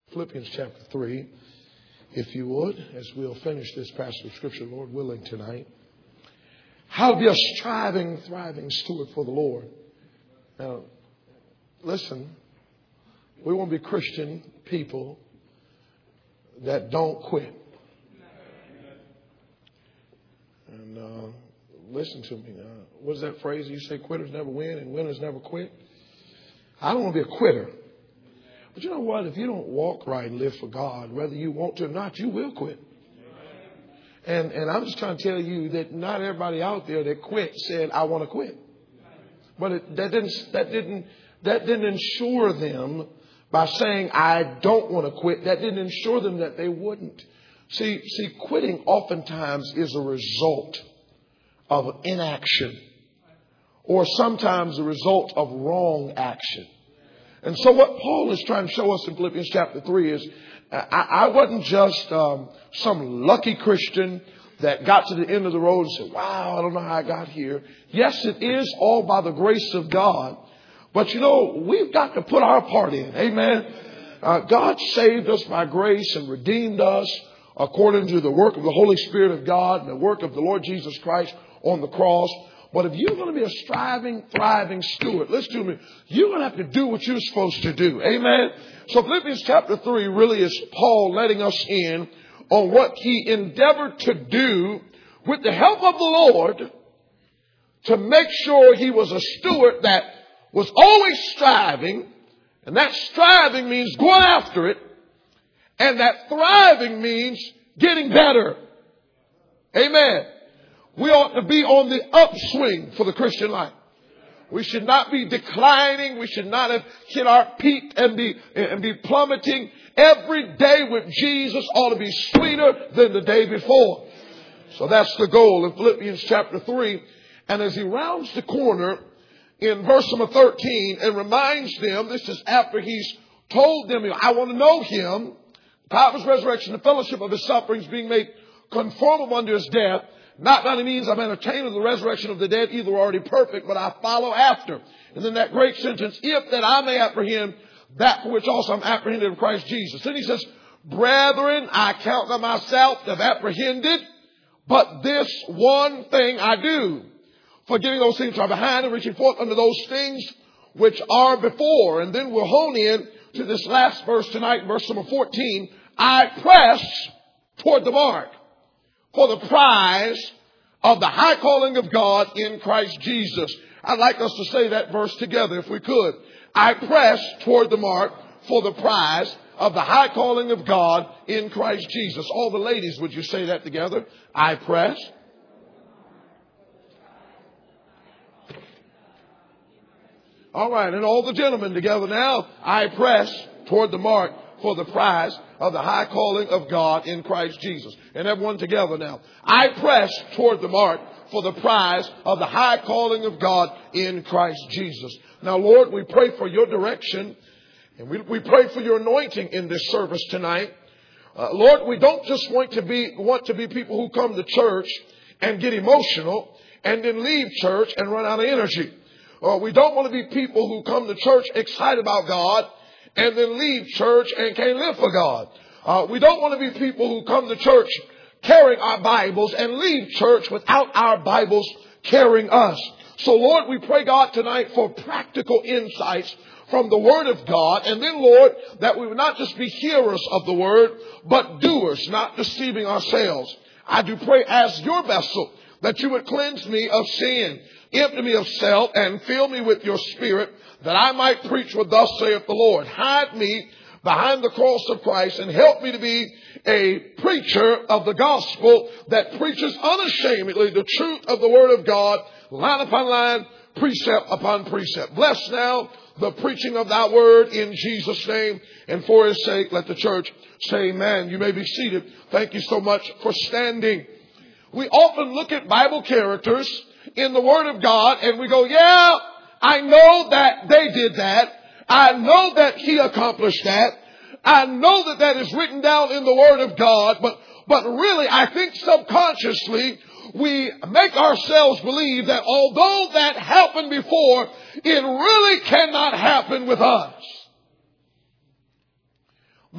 Philippians chapter 3, if you would, as we'll finish this passage of Scripture, Lord willing, tonight. How to be a striving, thriving steward for the Lord. Now, listen, we want to be Christian people that don't quit. And listen to me. What is that phrase you say? Quitters never win and winners never quit. I don't want to be a quitter. But you know what? If you don't walk right and live for God, whether you want to or not, you will quit. And I'm just trying to tell you that not everybody out there that quit said, I want to quit. But that didn't ensure them by saying, I don't want to quit. That didn't ensure them that they wouldn't. See, quitting oftentimes is a result of inaction, or sometimes a result of wrong action. And so what Paul is trying to show us in Philippians chapter 3 is I wasn't just some lucky Christian that got to the end of the road and said, wow, I don't know how I got here. Yes, it is all by the grace of God. But, you know, we've got to put our part in. Amen. God saved us by grace and redeemed us according to the work of the Holy Spirit of God and the work of the Lord Jesus Christ on the cross. But if you're going to be a striving, thriving steward, listen to me, you're going to have to do what you're supposed to do. Amen. So Philippians chapter 3 really is Paul letting us in on what he endeavored to do with the help of the Lord to make sure he was a steward that was always striving. And that striving means going after it. And that thriving means getting better. Amen. We ought to be on the upswing for the Christian life. We should not be declining. We should not have hit our peak and be plummeting. Every day with Jesus ought to be sweeter than the day before. So that's the goal in Philippians chapter 3. And as he rounds the corner in verse number 13 and reminds them, this is after he's told them, I want to know him, the power of his resurrection, the fellowship of his sufferings, being made conformable unto his death. Not by any means I'm entertained of the resurrection of the dead, either already perfect, but I follow after. And then that great sentence, if that I may apprehend that for which also I'm apprehended of Christ Jesus. Then he says, brethren, I count not myself to have apprehended, but this one thing I do, forgetting those things which are behind and reaching forth unto those things which are before. And then we'll hone in to this last verse tonight, verse number 14. I press toward the mark for the prize of the high calling of God in Christ Jesus. I'd like us to say that verse together if we could. I press toward the mark for the prize of the high calling of God in Christ Jesus. All the ladies, would you say that together? I press. All right, and all the gentlemen together now. I press toward the mark for the prize of the high calling of God in Christ Jesus. And everyone together now. I press toward the mark for the prize of the high calling of God in Christ Jesus. Now, Lord, we pray for your direction, and we pray for your anointing in this service tonight. Lord, we don't just want to be people who come to church and get emotional and then leave church and run out of energy. We don't want to be people who come to church excited about God and then leave church and can't live for God. We don't want to be people who come to church carrying our Bibles and leave church without our Bibles carrying us. So, Lord, we pray, God, tonight for practical insights from the Word of God. And then, Lord, that we would not just be hearers of the Word, but doers, not deceiving ourselves. I do pray as your vessel that you would cleanse me of sin, empty me of self, and fill me with your Spirit, that I might preach what thus saith the Lord. Hide me behind the cross of Christ and help me to be a preacher of the gospel that preaches unashamedly the truth of the Word of God, line upon line, precept upon precept. Bless now the preaching of thy word in Jesus' name. And for his sake, let the church say amen. You may be seated. Thank you so much for standing. We often look at Bible characters in the Word of God and we go, yeah, I know that they did that. I know that he accomplished that. I know that that is written down in the Word of God. But really, I think subconsciously, we make ourselves believe that although that happened before, it really cannot happen with us. Where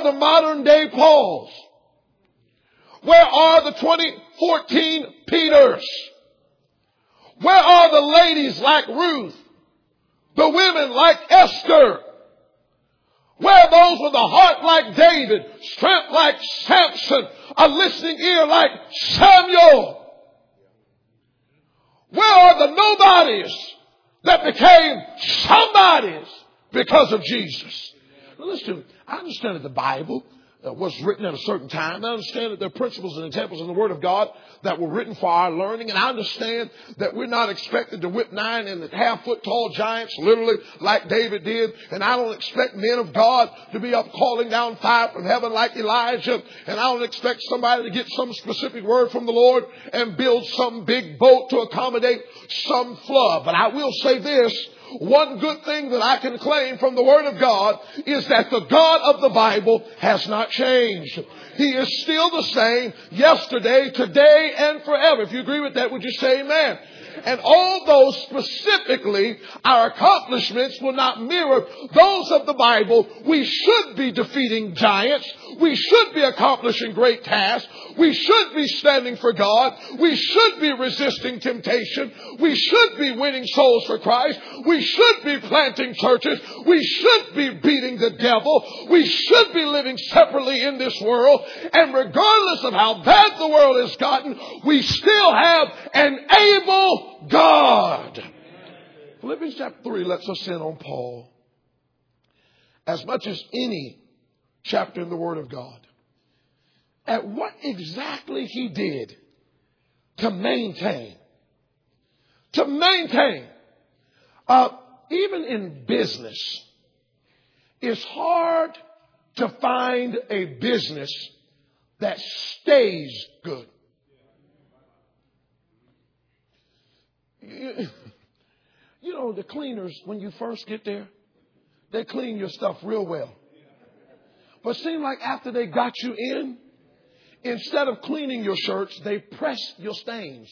the modern day Pauls? Where are the 2014 Peters? Where are the ladies like Ruth? The women like Esther? Where are those with a heart like David, strength like Samson, a listening ear like Samuel? Where are the nobodies that became somebodies because of Jesus? Now listen, I understand that the Bible was written at a certain time. I understand that there are principles and examples in the Word of God that were written for our learning. And I understand that we're not expected to whip 9 and 1/2 foot tall giants, literally, like David did. And I don't expect men of God to be up calling down fire from heaven like Elijah. And I don't expect somebody to get some specific word from the Lord and build some big boat to accommodate some flood. But I will say this. One good thing that I can claim from the Word of God is that the God of the Bible has not changed. He is still the same yesterday, today, and forever. If you agree with that, would you say amen? And although specifically our accomplishments will not mirror those of the Bible, we should be defeating giants. We should be accomplishing great tasks. We should be standing for God. We should be resisting temptation. We should be winning souls for Christ. We should be planting churches. We should be beating the devil. We should be living separately in this world. And regardless of how bad the world has gotten, we still have an able God. Philippians chapter 3 lets us in on Paul as much as any chapter in the Word of God at what exactly he did to maintain. Even in business, it's hard to find a business that stays good. You know, the cleaners, when you first get there, they clean your stuff real well. But it seems like after they got you in, instead of cleaning your shirts, they press your stains.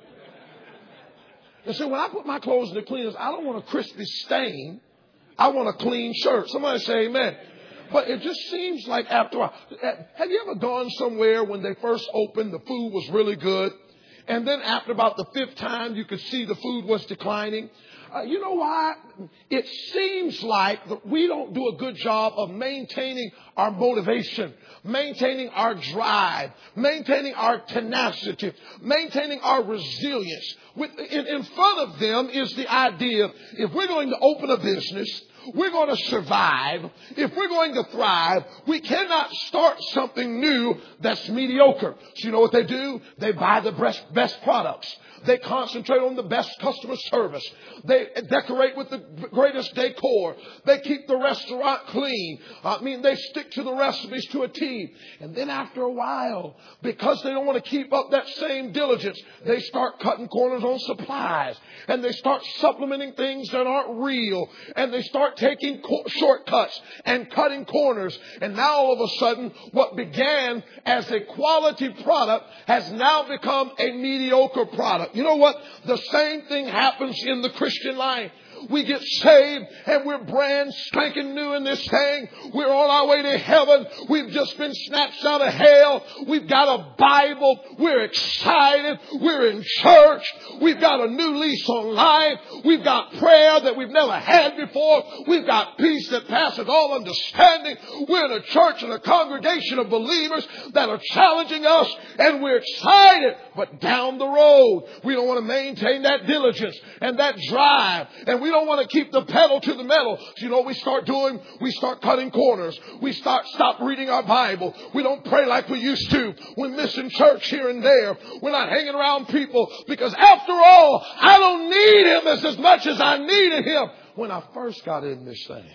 And so when I put my clothes in the cleaners, I don't want a crispy stain. I want a clean shirt. Somebody say amen. But it just seems like after a while. Have you ever gone somewhere when they first opened, the food was really good? And then after about the 5th time, you could see the food was declining. You know why? It seems like we don't do a good job of maintaining our motivation, maintaining our drive, maintaining our tenacity, maintaining our resilience. In front of them is the idea, if we're going to open a business, we're going to survive. If we're going to thrive, we cannot start something new that's mediocre. So you know what they do? They buy the best products. They concentrate on the best customer service. They decorate with the greatest decor. They keep the restaurant clean. They stick to the recipes to a T. And then after a while, because they don't want to keep up that same diligence, they start cutting corners on supplies. And they start supplementing things that aren't real. And they start taking shortcuts and cutting corners. And now all of a sudden, what began as a quality product has now become a mediocre product. You know what? The same thing happens in the Christian life. We get saved and we're brand spanking new in this thing. We're on our way to heaven. We've just been snatched out of hell. We've got a Bible. We're excited. We're in church. We've got a new lease on life. We've got prayer that we've never had before. We've got peace that passes all understanding. We're in a church and a congregation of believers that are challenging us, and we're excited. But down the road, we don't want to maintain that diligence and that drive, and we don't want to keep the pedal to the metal. So you know what we start doing? We start cutting corners. We stop reading our Bible. We don't pray like we used to. We're missing church here and there. We're not hanging around people because after all, I don't need him as much as I needed him when I first got in this thing.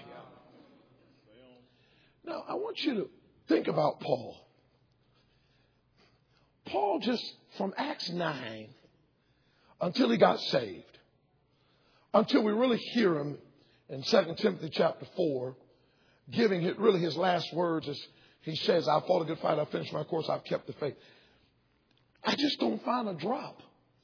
Now, I want you to think about Paul. Paul just from Acts 9 until he got saved, until we really hear him in 2 Timothy chapter 4, giving it really his last words as he says, I've fought a good fight, I've finished my course, I've kept the faith. I just don't find a drop.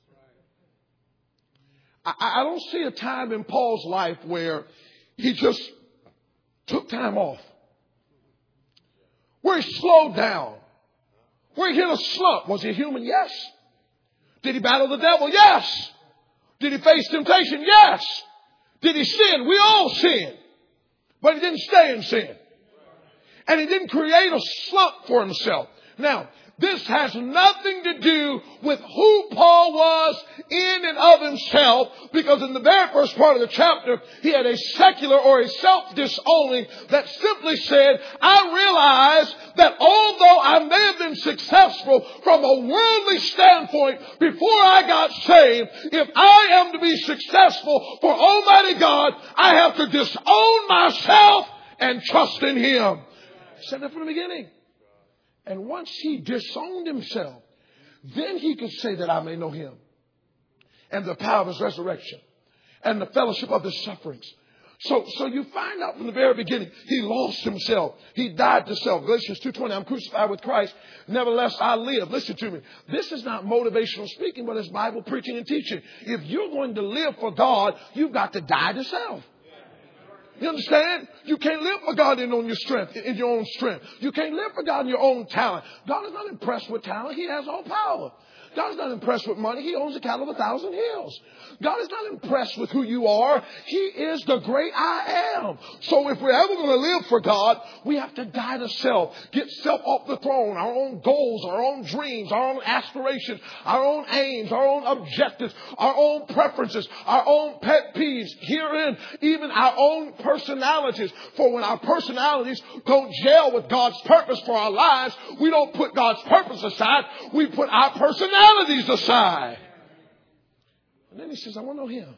I don't see a time in Paul's life where he just took time off, Where he slowed down. Where he hit a slump. Was he human? Yes. Did he battle the devil? Yes. Did he face temptation? Yes. Did he sin? We all sin. But he didn't stay in sin. And he didn't create a slump for himself. Now, this has nothing to do with who Paul was in and of himself, because in the very first part of the chapter, he had a secular or a self-disowning that simply said, I realize that although I may have been successful from a worldly standpoint before I got saved, if I am to be successful for Almighty God, I have to disown myself and trust in Him. He said that from the beginning. And once he disowned himself, then he could say that I may know Him and the power of His resurrection and the fellowship of His sufferings. So you find out from the very beginning, he lost himself. He died to self. Galatians 2:20, I'm crucified with Christ. Nevertheless, I live. Listen to me. This is not motivational speaking, but it's Bible preaching and teaching. If you're going to live for God, you've got to die to self. You understand? You can't live for God in your own strength. You can't live for God in your own talent. God is not impressed with talent. He has all power. God is not impressed with money. He owns the cattle of 1,000 hills. God is not impressed with who you are. He is the great I am. So if we're ever going to live for God, we have to die to self. Get self off the throne. Our own goals, our own dreams, our own aspirations, our own aims, our own objectives, our own preferences, our own pet peeves. Herein, even our own personalities. For when our personalities don't gel with God's purpose for our lives, we don't put God's purpose aside. We put our personalities aside. And then he says, I want to know Him.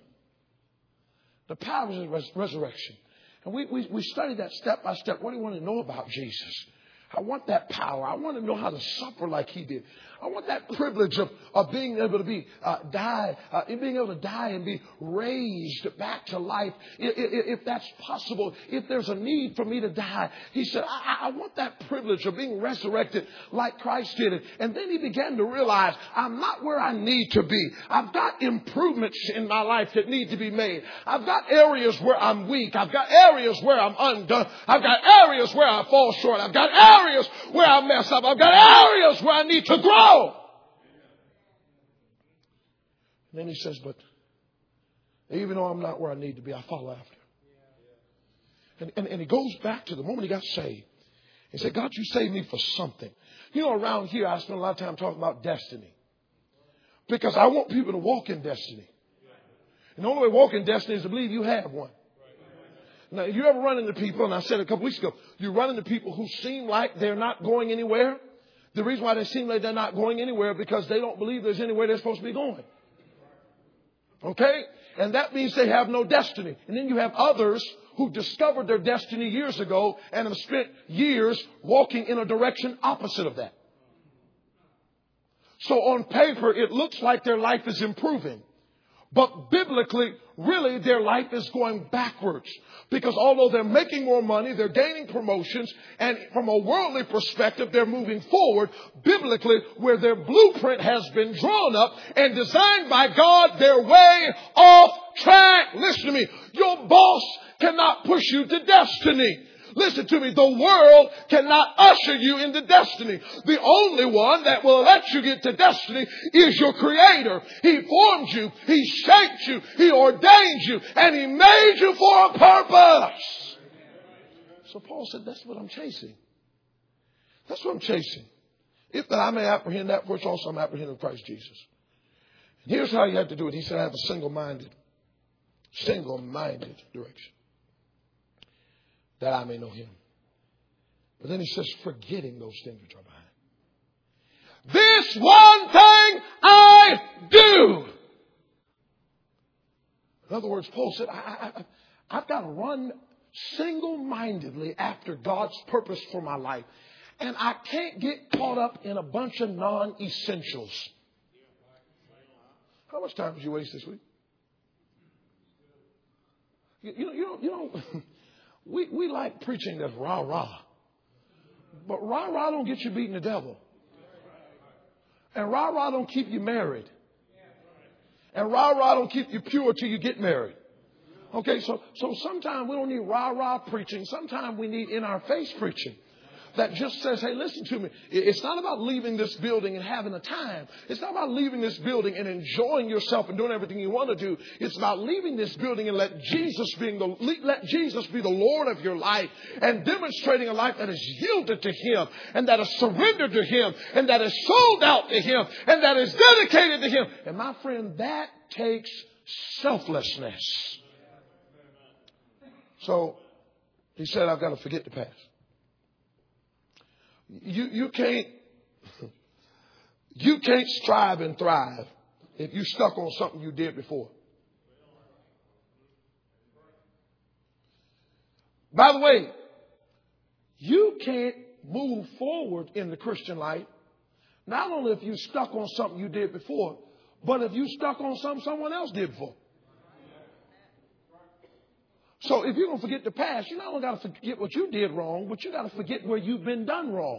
The power of His resurrection. And we studied that step by step. What do you want to know about Jesus? I want that power. I want to know how to suffer like He did. I want that privilege of being able to being able to die and be raised back to life. If that's possible, if there's a need for me to die. He said, I want that privilege of being resurrected like Christ did it. And then he began to realize, I'm not where I need to be. I've got improvements in my life that need to be made. I've got areas where I'm weak. I've got areas where I'm undone. I've got areas where I fall short. I've got areas where I mess up. I've got areas where I need to grow. And then he says, but even though I'm not where I need to be, I follow after. And he goes back to the moment he got saved. He said, God, you saved me for something. You know, around here, I spend a lot of time talking about destiny. Because I want people to walk in destiny. And the only way to walk in destiny is to believe you have one. Now, if you ever run into people, and I said a couple weeks ago, you run into people who seem like they're not going anywhere. The reason why they seem like they're not going anywhere because they don't believe there's anywhere they're supposed to be going. Okay? And that means they have no destiny. And then you have others who discovered their destiny years ago and have spent years walking in a direction opposite of that. So on paper, it looks like their life is improving. But biblically, really, their life is going backwards. Because although they're making more money, they're gaining promotions, and from a worldly perspective, they're moving forward. Biblically, where their blueprint has been drawn up and designed by God, they're way off track. Listen to me. Your boss cannot push you to destiny. Listen to me. The world cannot usher you into destiny. The only one that will let you get to destiny is your Creator. He formed you. He shaped you. He ordained you. And He made you for a purpose. So Paul said, that's what I'm chasing. That's what I'm chasing. If that I may apprehend that which also I'm apprehending Christ Jesus. And here's how you have to do it. He said, I have a single-minded direction. That I may know Him. But then he says, forgetting those things which are behind. This one thing I do. In other words, Paul said, I've got to run single-mindedly after God's purpose for my life. And I can't get caught up in a bunch of non-essentials. How much time did you waste this week? You know, we like preaching that's rah-rah. But rah-rah don't get you beating the devil. And rah-rah don't keep you married. And rah-rah don't keep you pure till you get married. Okay, so sometimes we don't need rah-rah preaching. Sometimes we need in our face preaching. that just says, hey, listen to me. It's not about leaving this building and having a time. It's not about leaving this building and enjoying yourself and doing everything you want to do. It's about leaving this building and let Jesus be the Lord of your life and demonstrating a life that is yielded to Him and that is surrendered to Him and that is sold out to Him and that is dedicated to Him. And my friend, that takes selflessness. So he said, I've got to forget the past. You can't strive and thrive if you're stuck on something you did before. By the way, you can't move forward in the Christian life not only if you're stuck on something you did before, but if you're stuck on something someone else did before. So if you're going to forget the past, you not only got to forget what you did wrong, but you got to forget where you've been done wrong.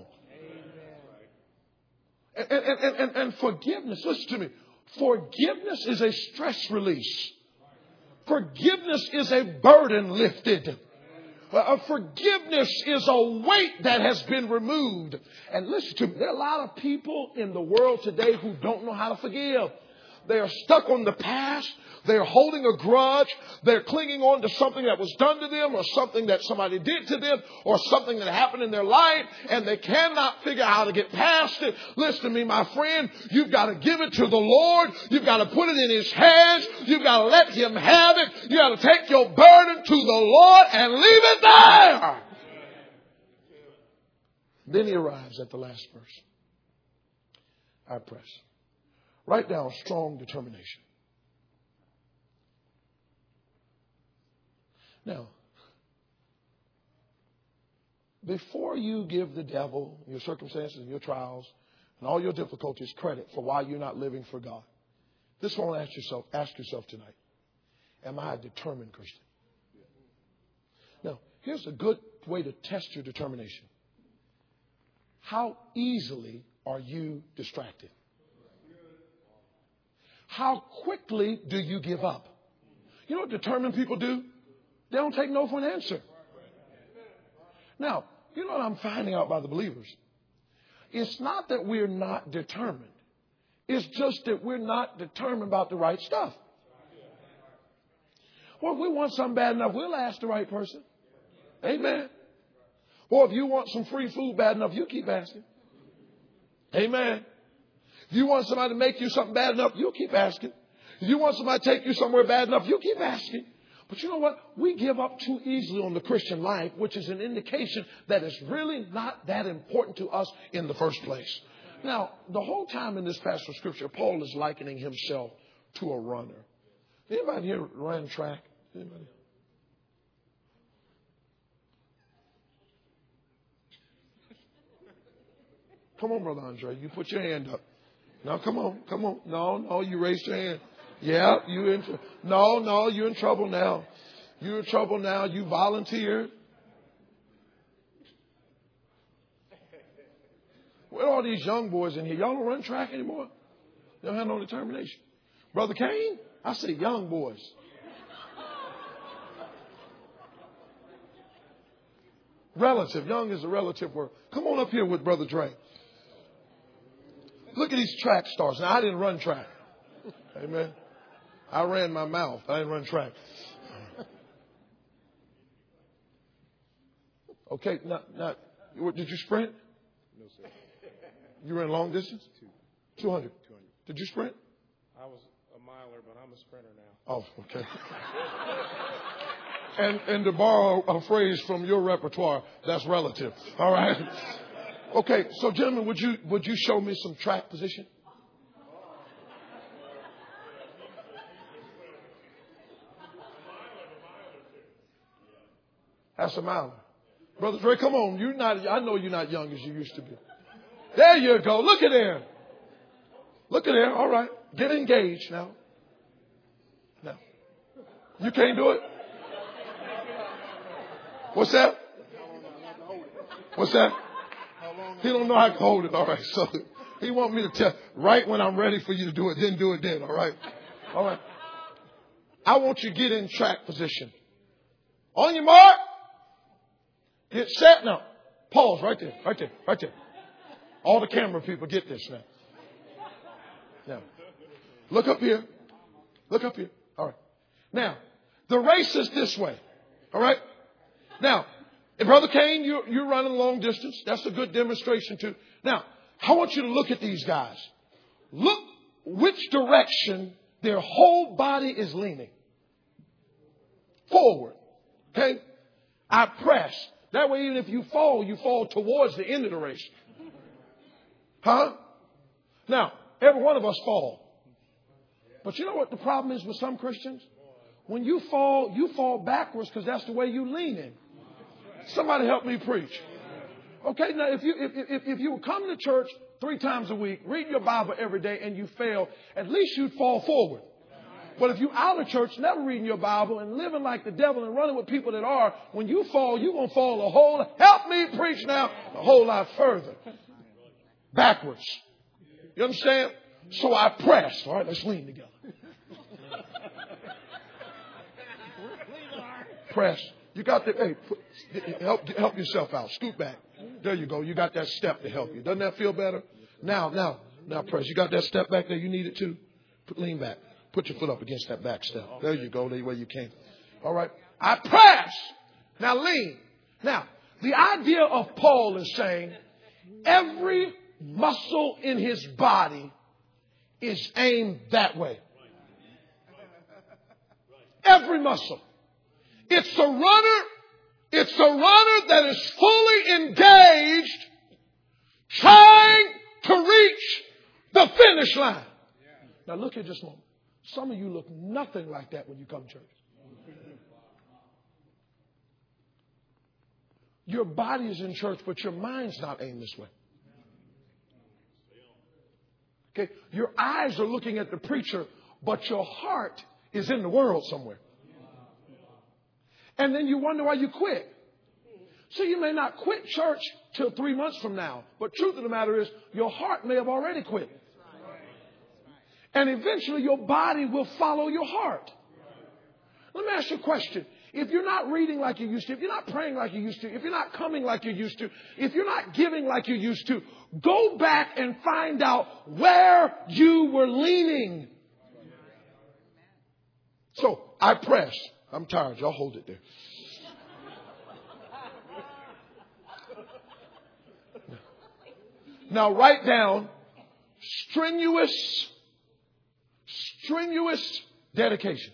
And forgiveness, listen to me. Forgiveness is a stress release. Forgiveness is a burden lifted. Forgiveness is a weight that has been removed. And listen to me, there are a lot of people in the world today who don't know how to forgive. They are stuck on the past. They're holding a grudge. They're clinging on to something that was done to them or something that somebody did to them or something that happened in their life, and they cannot figure out how to get past it. Listen to me, my friend. You've got to give it to the Lord. You've got to put it in His hands. You've got to let Him have it. You've got to take your burden to the Lord and leave it there. Then he arrives at the last verse. I press. Write down strong determination. Now, before you give the devil your circumstances and your trials and all your difficulties credit for why you're not living for God, this is what I want to ask yourself tonight. Am I a determined Christian? Now, here's a good way to test your determination. How easily are you distracted? How quickly do you give up? You know what determined people do? They don't take no for an answer. Now, you know what I'm finding out by the believers? It's not that we're not determined. It's just that we're not determined about the right stuff. Well, if we want something bad enough, we'll ask the right person. Amen. Or if you want some free food bad enough, you keep asking. Amen. If you want somebody to make you something bad enough, you'll keep asking. If you want somebody to take you somewhere bad enough, you'll keep asking. But you know what? We give up too easily on the Christian life, which is an indication that it's really not that important to us in the first place. Now, the whole time in this passage of Scripture, Paul is likening himself to a runner. Anybody here ran track? Anybody? Come on, Brother Andre. You put your hand up. No, come on. Come on. No, you raised your hand. Yeah, you're in trouble. No, you're in trouble now. You're in trouble now. You volunteered. Where are all these young boys in here? Y'all don't run track anymore? They don't have no determination. Brother Kane? I say young boys. Relative. Young is a relative word. Come on up here with Brother Dre. Look at these track stars. Now, I didn't run track. Amen. I ran my mouth. I didn't run track. Okay. Now, did you sprint? No, sir. You ran long distance? 200. Did you sprint? I was a miler, but I'm a sprinter now. Oh, okay. And to borrow a phrase from your repertoire, that's relative. All right. Okay. So, gentlemen, would you show me some track position? That's a miler. Brother Dre, come on. I know you're not young as you used to be. There you go. Look at there. Look at there. All right. Get engaged now. Now. You can't do it? What's that? What's that? He don't know how to hold it. All right. So he want me to tell right when I'm ready for you to do it, then do it then. All right. All right. I want you to get in track position. On your mark. Get set now. Pause right there, right there, right there. All the camera people get this now. Now, look up here. Look up here. All right. Now, the race is this way. All right. Now, Brother Cain, you're running long distance. That's a good demonstration too. Now, I want you to look at these guys. Look which direction their whole body is leaning. Forward. Okay? I press. That way, even if you fall towards the end of the race. Huh? Now, every one of us fall. But you know what the problem is with some Christians? When you fall backwards because that's the way you lean in. Somebody help me preach. Okay, now if you come to church 3 times a week, read your Bible every day, and you fail, at least you'd fall forward. But if you're out of church, never reading your Bible and living like the devil and running with people that are, when you fall, you're going to fall help me preach now, a whole lot further. Backwards. You understand? So I press. All right, let's lean together. Press. You got the, hey, help yourself out. Scoot back. There you go. You got that step to help you. Doesn't that feel better? Now press. You got that step back there you needed to? Lean back. Put your foot up against that back step. There you go. The way you came. All right. I press. Now lean. Now, the idea of Paul is saying every muscle in his body is aimed that way. Every muscle. It's a runner that is fully engaged trying to reach the finish line. Now look at this moment. Some of you look nothing like that when you come to church. Your body is in church, but your mind's not aimed this way. Okay? Your eyes are looking at the preacher, but your heart is in the world somewhere. And then you wonder why you quit. So you may not quit church till 3 months from now. But truth of the matter is, your heart may have already quit. And eventually your body will follow your heart. Let me ask you a question. If you're not reading like you used to, if you're not praying like you used to, if you're not coming like you used to, if you're not giving like you used to, go back and find out where you were leaning. So I press. I'm tired. Y'all hold it there. Now write down strenuous dedication.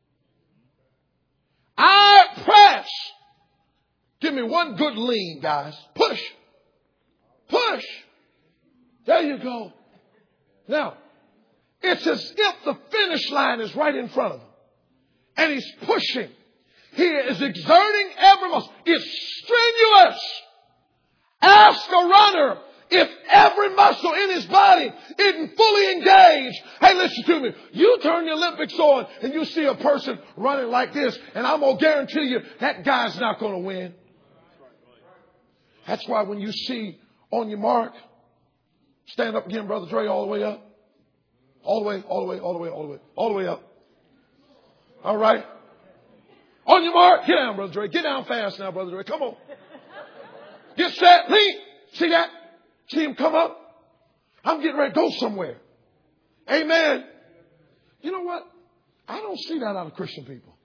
I press. Give me one good lean, guys. Push. Push. There you go. Now, it's as if the finish line is right in front of him. And he's pushing. He is exerting every muscle. It's strenuous. Ask a runner if every muscle in his body isn't fully engaged. Hey, listen to me. You turn the Olympics on and you see a person running like this, and I'm going to guarantee you that guy's not going to win. That's why when you see on your mark, stand up again, Brother Dre, all the way up. All the way up. All right. On your mark, get down, Brother Dre. Get down fast now, Brother Dre. Come on. Get set, lean. See that? See him come up? I'm getting ready to go somewhere. Amen. You know what? I don't see that out of Christian people.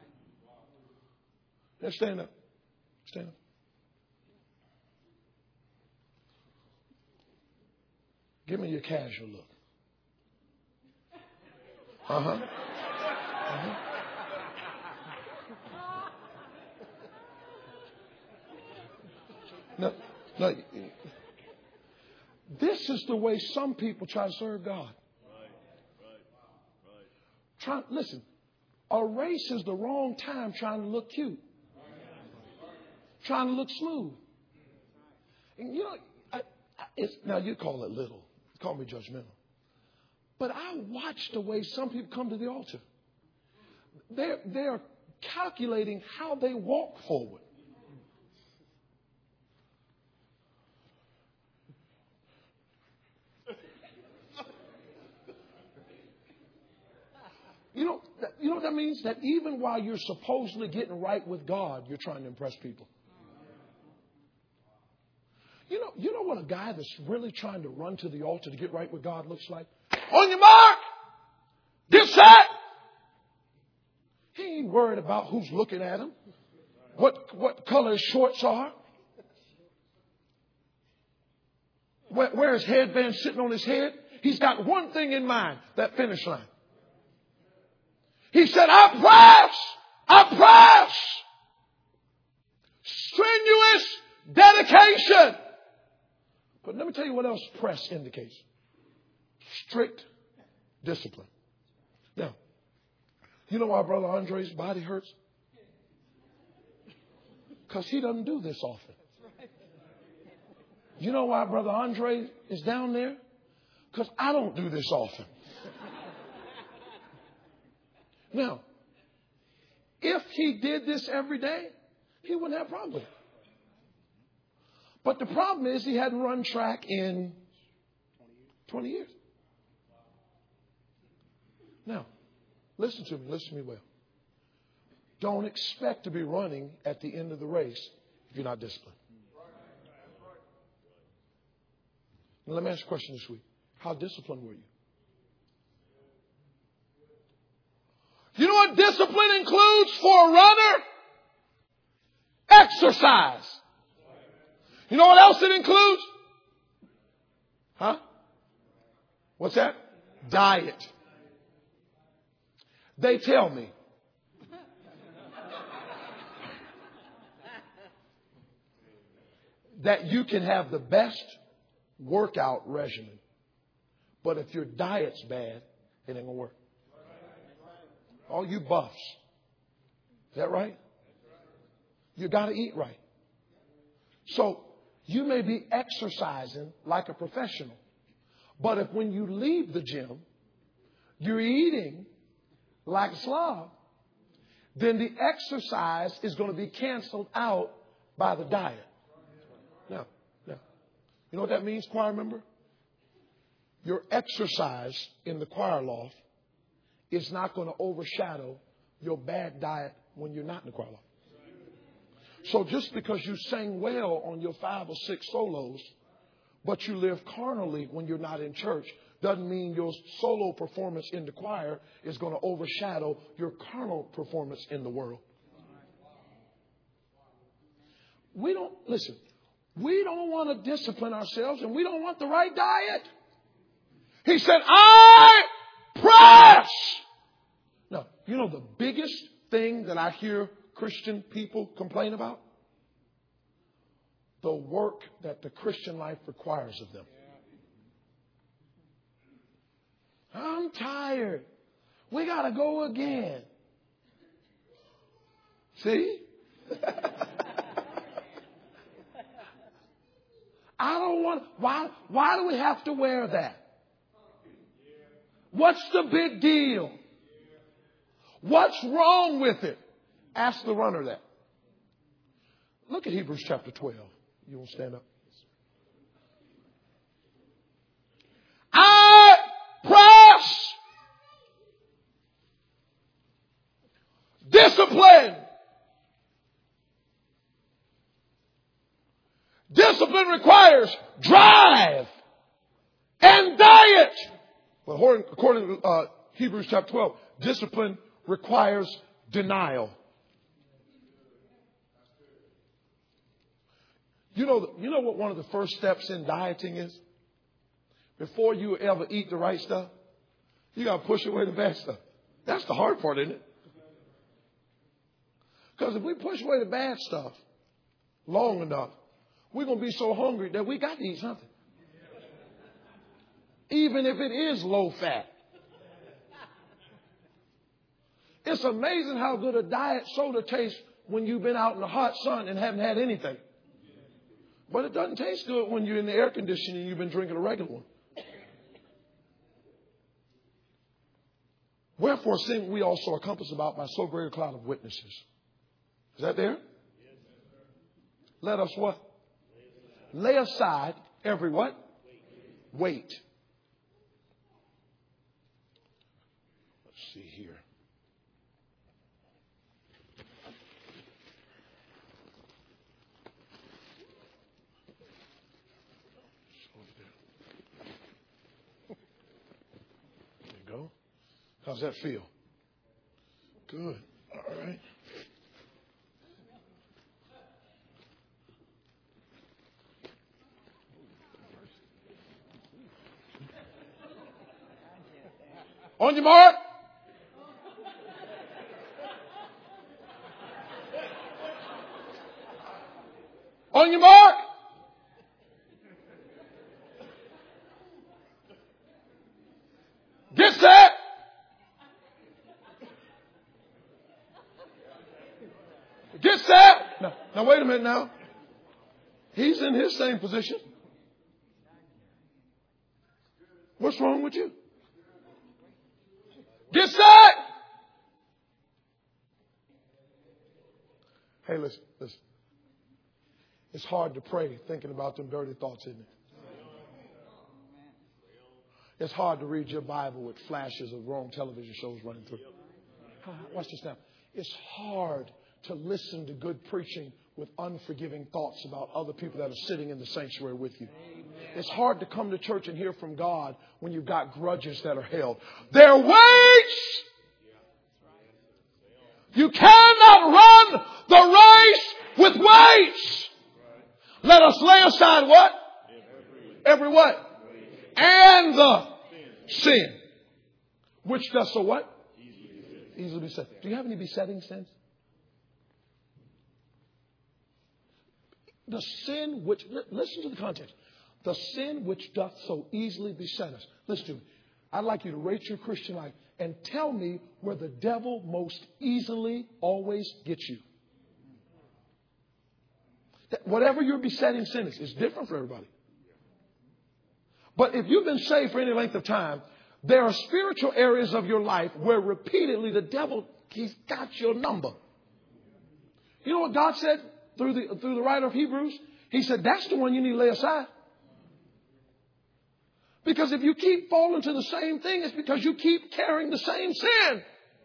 Now stand up. Stand up. Give me your casual look. Uh-huh. Uh-huh. No. This is the way some people try to serve God. Listen, a race is the wrong time trying to look cute. Trying to look smooth. And you know, now you call it little. Call me judgmental. But I watch the way some people come to the altar. They're calculating how they walk forward. You know what that means? That even while you're supposedly getting right with God, you're trying to impress people. what a guy that's really trying to run to the altar to get right with God looks like? On your mark! Get set! He ain't worried about who's looking at him. What color his shorts are. Where his headband sitting on his head. He's got one thing in mind, that finish line. He said, I press. Strenuous dedication. But let me tell you what else press indicates. Strict discipline. Now, you know why Brother Andre's body hurts? Because he doesn't do this often. You know why Brother Andre is down there? Because I don't do this often. Now, if he did this every day, he wouldn't have a problem with it. But the problem is he hadn't run track in 20 years. Now, listen to me well. Don't expect to be running at the end of the race if you're not disciplined. Now, let me ask you a question this week. How disciplined were you? You know what discipline includes for a runner? Exercise. You know what else it includes? Huh? What's that? Diet. They tell me that you can have the best workout regimen, but if your diet's bad, it ain't going to work. All you buffs. Is that right? You got to eat right. So you may be exercising like a professional, but if when you leave the gym, you're eating like a slob, then the exercise is going to be canceled out by the diet. Now, you know what that means, choir member? Your exercise in the choir loft is not going to overshadow your bad diet when you're not in the choir loft. So just because you sang well on your 5 or 6 solos, but you live carnally when you're not in church, doesn't mean your solo performance in the choir is going to overshadow your carnal performance in the world. We don't want to discipline ourselves, and we don't want the right diet. He said, I press. Now, you know the biggest thing that I hear Christian people complain about? The work that the Christian life requires of them. I'm tired. We got to go again. See? I don't want. Why do we have to wear that? What's the big deal? What's wrong with it? Ask the runner that. Look at Hebrews chapter 12. You want to stand up? I press. Discipline. Discipline requires drive and diet. But according to Hebrews chapter 12, discipline requires denial. You know what one of the first steps in dieting is? Before you ever eat the right stuff, you got to push away the bad stuff. That's the hard part, isn't it? Because if we push away the bad stuff long enough, we're going to be so hungry that we got to eat something. Even if it is low fat. It's amazing how good a diet soda tastes when you've been out in the hot sun and haven't had anything. But it doesn't taste good when you're in the air conditioning and you've been drinking a regular one. Wherefore, seeing we also are compassed about by so great a cloud of witnesses. Is that there? Let us what? Lay aside every what? Weight. Let's see here. How's that feel? Good. All right. On your mark. On your mark. Get set. Get set. Now wait a minute now. He's in his same position. What's wrong with you? Get set. Hey, listen. It's hard to pray thinking about them dirty thoughts, isn't it? It's hard to read your Bible with flashes of wrong television shows running through. Watch this now. It's hard to listen to good preaching with unforgiving thoughts about other people that are sitting in the sanctuary with you. It's hard to come to church and hear from God when you've got grudges that are held. There are weights. You cannot run the race with weights. Let us lay aside what? Every what? And the sin. Which does so what? Easily beset. Do you have any besetting sins? The sin which, listen to the context. The sin which doth so easily beset us. Listen to me. I'd like you to rate your Christian life and tell me where the devil most easily always gets you. Whatever your besetting sin is, it's different for everybody. But if you've been saved for any length of time, there are spiritual areas of your life where repeatedly the devil, he's got your number. You know what God said through the writer of Hebrews? He said, that's the one you need to lay aside. Because if you keep falling to the same thing, it's because you keep carrying the same sin.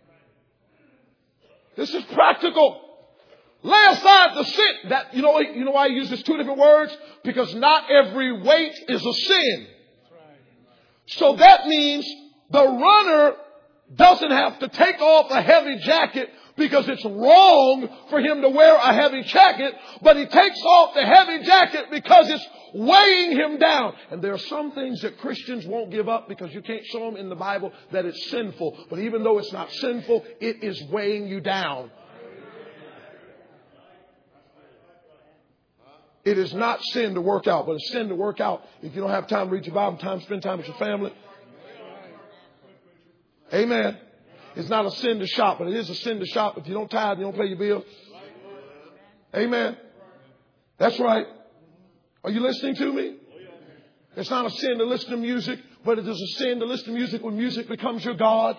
This is practical. Lay aside the sin. You know why he uses two different words? Because not every weight is a sin. So that means the runner doesn't have to take off a heavy jacket because it's wrong for him to wear a heavy jacket, but he takes off the heavy jacket because it's weighing him down. And there are some things that Christians won't give up because you can't show them in the Bible that it's sinful. But even though it's not sinful, it is weighing you down. It is not sin to work out, but it's sin to work out if you don't have time to read your Bible, time to spend time with your family. Amen. It's not a sin to shop, but it is a sin to shop if you don't tithe, you don't pay your bills. Amen. That's right. Are you listening to me? It's not a sin to listen to music, but it is a sin to listen to music when music becomes your God.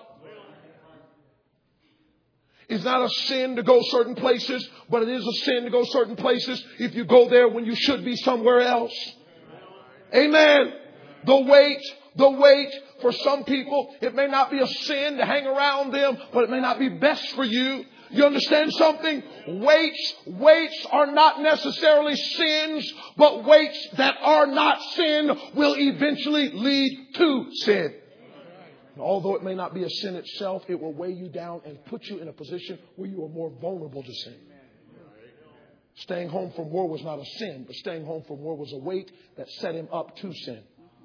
It's not a sin to go certain places, but it is a sin to go certain places if you go there when you should be somewhere else. Amen. The weight for some people, it may not be a sin to hang around them, but it may not be best for you. You understand something? Weights are not necessarily sins, but weights that are not sin will eventually lead to sin. And although it may not be a sin itself, it will weigh you down and put you in a position where you are more vulnerable to sin. Staying home from war was not a sin, but staying home from war was a weight that set him up to sin.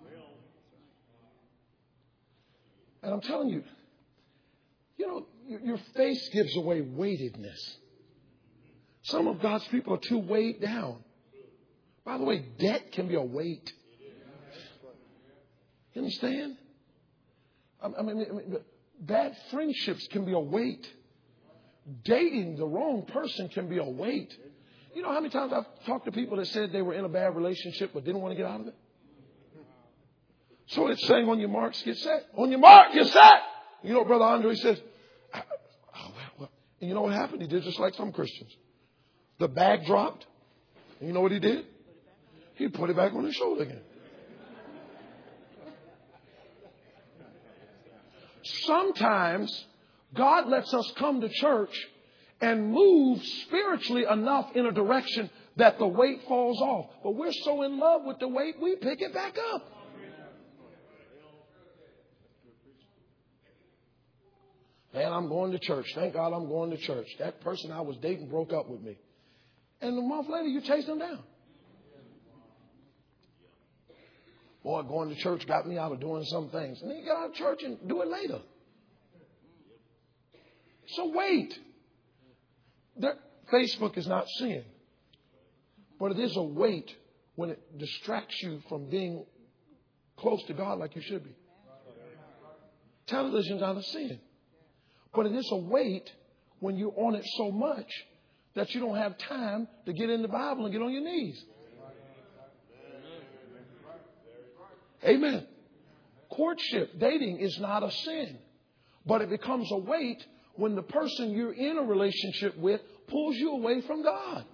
And I'm telling you, your face gives away weightedness. Some of God's people are too weighed down. By the way, debt can be a weight. You understand? I mean, bad friendships can be a weight. Dating the wrong person can be a weight. You know how many times I've talked to people that said they were in a bad relationship but didn't want to get out of it? So it's saying on your marks, get set. On your mark, get set. You know what Brother Andre says? And you know what happened? He did just like some Christians. The bag dropped. And you know what he did? He put it back on his shoulder again. Sometimes God lets us come to church and move spiritually enough in a direction that the weight falls off. But we're so in love with the weight, we pick it back up. Man, I'm going to church. Thank God I'm going to church. That person I was dating broke up with me. And a month later, you chase them down. Boy, going to church got me out of doing some things. And then you get out of church and do it later. So wait. Facebook is not sin. But it is a weight when it distracts you from being close to God like you should be. Television is not a sin. But it is a weight when you're on it so much that you don't have time to get in the Bible and get on your knees. Amen. Courtship, dating is not a sin. But it becomes a weight when the person you're in a relationship with pulls you away from God.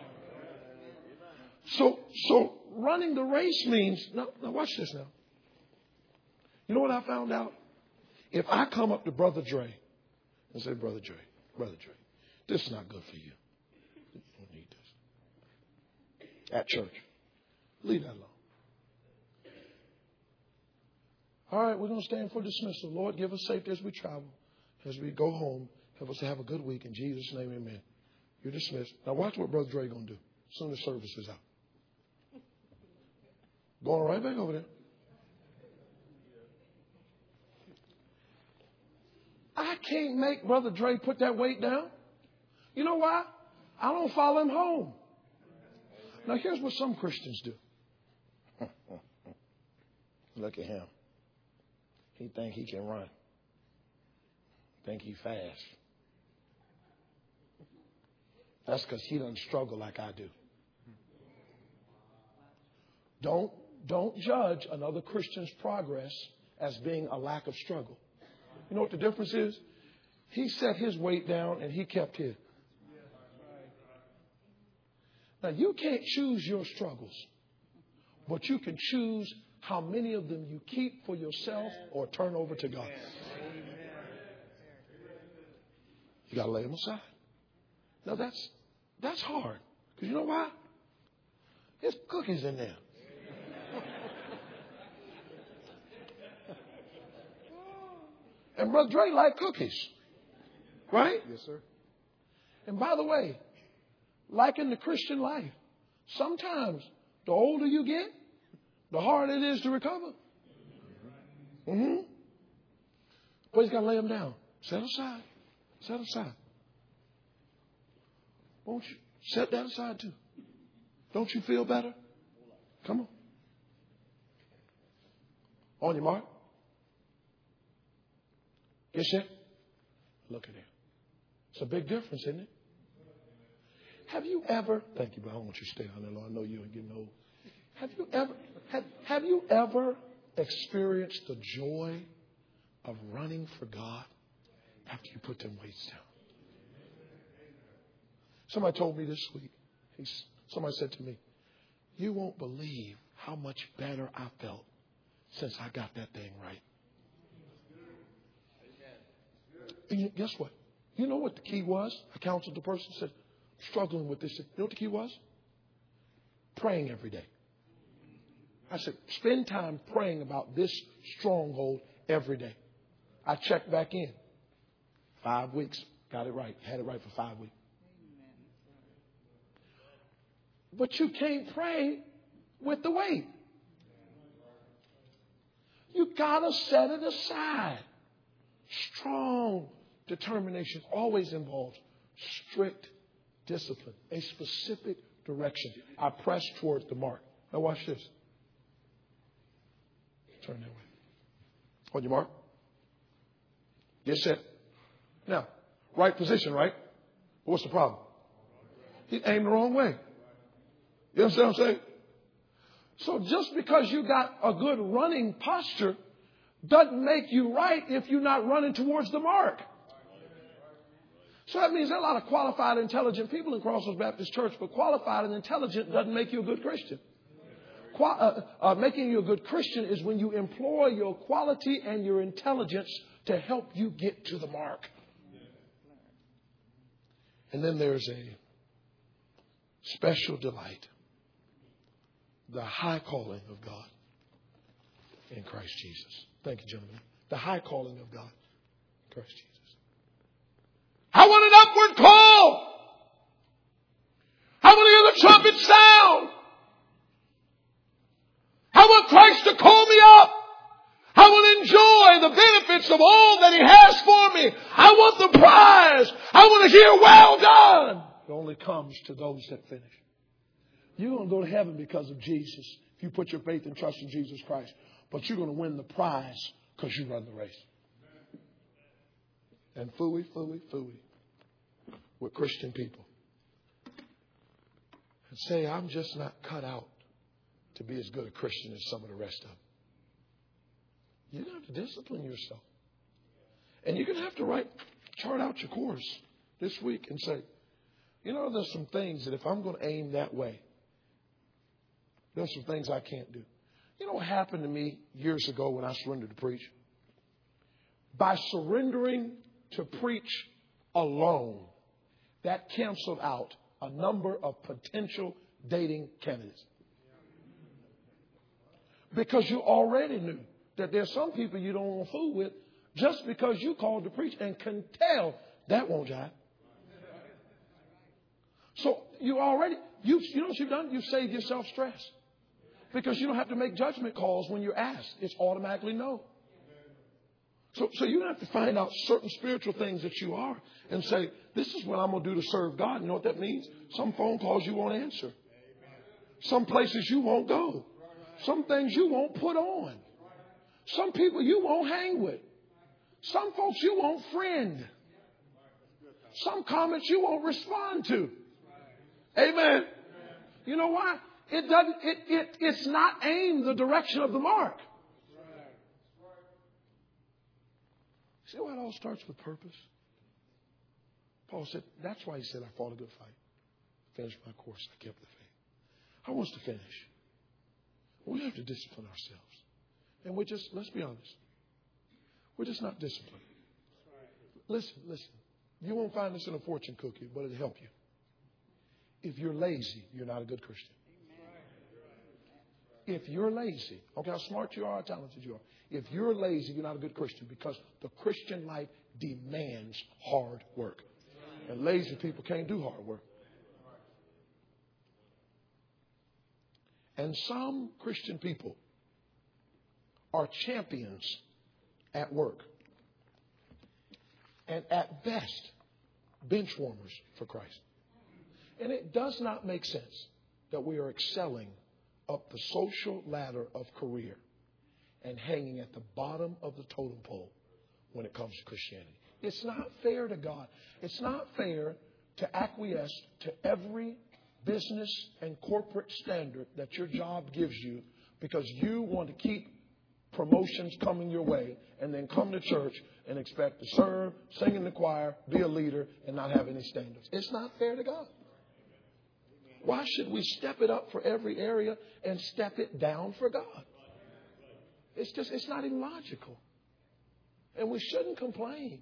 So running the race means, now watch this now. You know what I found out? If I come up to Brother Dre and say, Brother Dre, this is not good for you. You don't need this. At church. Leave that alone. All right, we're going to stand for dismissal. Lord, give us safety as we travel, as we go home. Help us to have a good week. In Jesus' name, amen. You're dismissed. Now watch what Brother Dre going to do as soon as service is out. Going right back over there. I can't make Brother Dre put that weight down. You know why? I don't follow him home. Now here's what some Christians do. Look at him. He think he can run. Think he fast. That's because he doesn't struggle like I do. Don't judge another Christian's progress as being a lack of struggle. You know what the difference is? He set his weight down and he kept his. Now, you can't choose your struggles, but you can choose how many of them you keep for yourself or turn over to God. You got to lay them aside. Now, that's hard. Because you know why? There's cookies in there. And Brother Dre like cookies. Right? Yes, sir. And by the way, like in the Christian life, sometimes the older you get, the harder it is to recover. Mm-hmm. But he's got to lay them down. Set aside. Set aside. Won't you set that aside too? Don't you feel better? Come on. On your mark. Get set. Look at it. It's a big difference, isn't it? Have you ever, thank you, but I don't want you to stay on there long. I know you're getting old. Have you ever experienced the joy of running for God after you put them weights down? Somebody told me this week, somebody said to me, you won't believe how much better I felt since I got that thing right. And guess what? You know what the key was? I counseled the person, said, struggling with this. You know what the key was? Praying every day. I said, spend time praying about this stronghold every day. I checked back in. 5 weeks. Got it right. Had it right for 5 weeks. But you can't pray with the weight. You got to set it aside. Strong determination always involves strict discipline, a specific direction. I press towards the mark. Now watch this. Turn that way. On your mark. Get set. Now, right position, right? What's the problem? He aimed the wrong way. You understand what I'm saying? So just because you got a good running posture doesn't make you right if you're not running towards the mark. So that means there are a lot of qualified, intelligent people in Crossroads Baptist Church, but qualified and intelligent doesn't make you a good Christian. Making you a good Christian is when you employ your quality and your intelligence to help you get to the mark. And then there's a special delight, the high calling of God in Christ Jesus. Thank you, gentlemen. The high calling of God in Christ Jesus. the trumpet sound. I want Christ to call me up. I will enjoy the benefits of all that He has for me. I want the prize. I want to hear, well done. It only comes to those that finish. You're going to go to heaven because of Jesus, if you put your faith and trust in Jesus Christ. But you're going to win the prize because you run the race. And phooey with Christian people. And say, I'm just not cut out to be as good a Christian as some of the rest of them. You're going to have to discipline yourself. And you're going to have to chart out your course this week and say, there's some things that if I'm going to aim that way, there's some things I can't do. You know what happened to me years ago when I surrendered to preach? By surrendering to preach alone, that canceled out a number of potential dating candidates. Because you already knew that there's some people you don't want to fool with just because you called to preach and can tell that won't jive. So you know what you've done? You've saved yourself stress. Because you don't have to make judgment calls when you're asked. It's automatically no. So you have to find out certain spiritual things that you are and say, this is what I'm going to do to serve God. You know what that means? Some phone calls you won't answer. Some places you won't go. Some things you won't put on. Some people you won't hang with. Some folks you won't friend. Some comments you won't respond to. Amen. You know why? It's not aimed the direction of the mark. See why it all starts with purpose? Paul said, that's why he said, I fought a good fight. Finished my course. I kept the faith. I want us to finish. We have to discipline ourselves. And let's be honest. We're just not disciplined. Listen. You won't find this in a fortune cookie, but it'll help you. If you're lazy, you're not a good Christian. If you're lazy, okay, how smart you are, how talented you are. If you're lazy, you're not a good Christian because the Christian life demands hard work. And lazy people can't do hard work. And some Christian people are champions at work. And at best, bench warmers for Christ. And it does not make sense that we are excelling up the social ladder of career and hanging at the bottom of the totem pole when it comes to Christianity. It's not fair to God. It's not fair to acquiesce to every business and corporate standard that your job gives you because you want to keep promotions coming your way and then come to church and expect to serve, sing in the choir, be a leader, and not have any standards. It's not fair to God. Why should we step it up for every area and step it down for God? It's not even logical. And we shouldn't complain.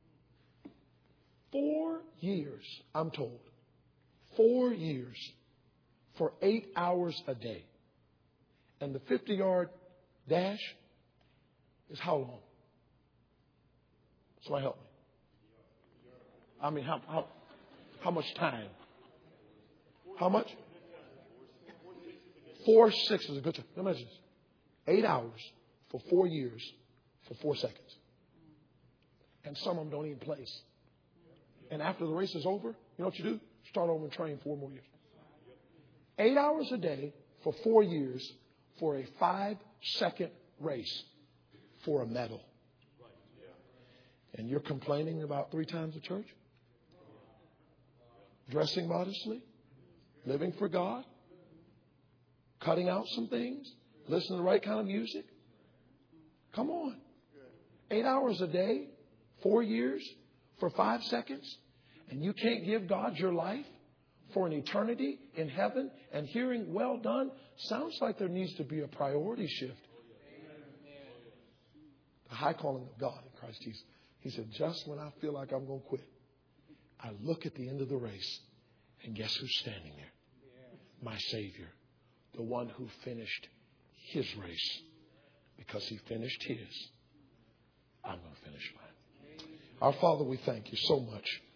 4 years, I'm told. 4 years for 8 hours a day. And the 50-yard dash is how long? Somebody help me. I mean, how much time? How much? 4 6 is a good time. Imagine this. 8 hours for 4 years for 4 seconds. And some of them don't even place. And after the race is over, you know what you do? Start over and train 4 more years. 8 hours a day for 4 years for a 5-second race for a medal. And you're complaining about 3 times a church? Dressing modestly? Living for God? Cutting out some things? Listening to the right kind of music? Come on. 8 hours a day, 4 years, for 5 seconds? And you can't give God your life for an eternity in heaven and hearing well done? Sounds like there needs to be a priority shift. The high calling of God in Christ Jesus. He said, just when I feel like I'm going to quit, I look at the end of the race and guess who's standing there? My Savior, the one who finished His race. Because He finished His, I'm going to finish mine. Our Father, we thank You so much